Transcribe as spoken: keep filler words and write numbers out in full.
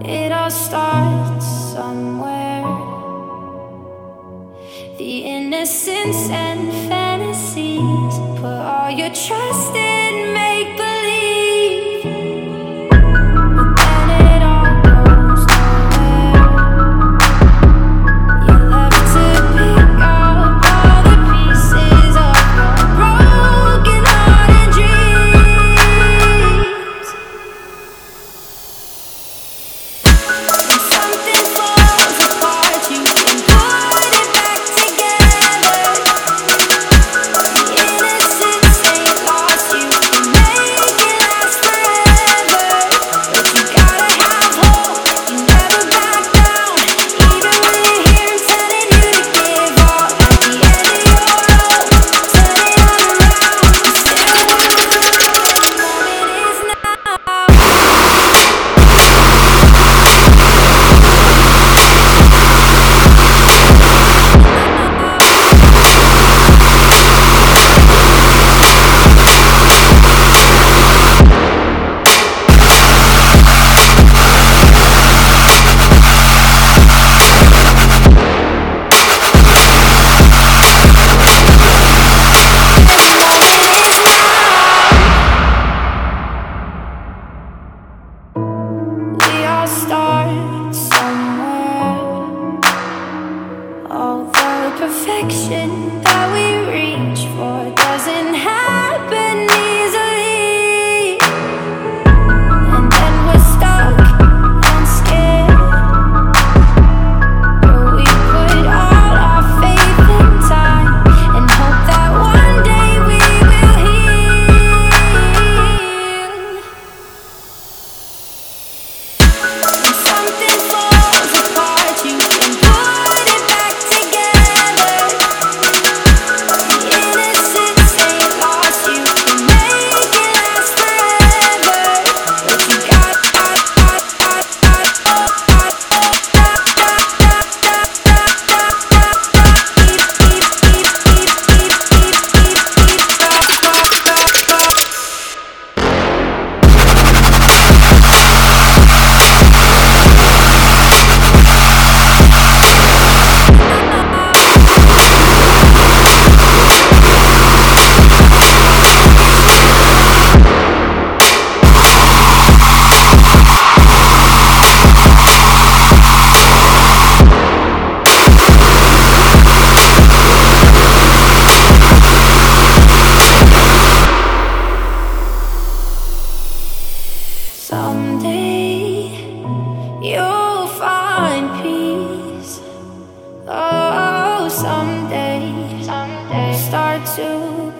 It all starts somewhere. The innocence and fantasies, put all your trust in make believe, but then it all goes nowhere. You're left to pick up all the pieces of your broken heart and dreams. When something falls apart, you can put it back together. The innocence ain't lost, you can make it last forever. But you gotta have hope, you never back down. Even when you hear him telling you to give up, at the end of your rope, turn it all around. Still, the moment is now. We all start somewhere. Although perfection that we reach for doesn't happen easily, and then we're stuck and scared. But we put all our faith in time and hope that one day we will heal. When something falls apart, you can put it back together. The innocence ain't lost, you can make it last forever. But you got, got, got, got, got, oh, got, oh, got, got, got, got, got, got, got, got, keep, keep, keep, keep, keep, keep, keep, keep, got, got, got, got. Someday you'll find peace. Oh, someday, someday start to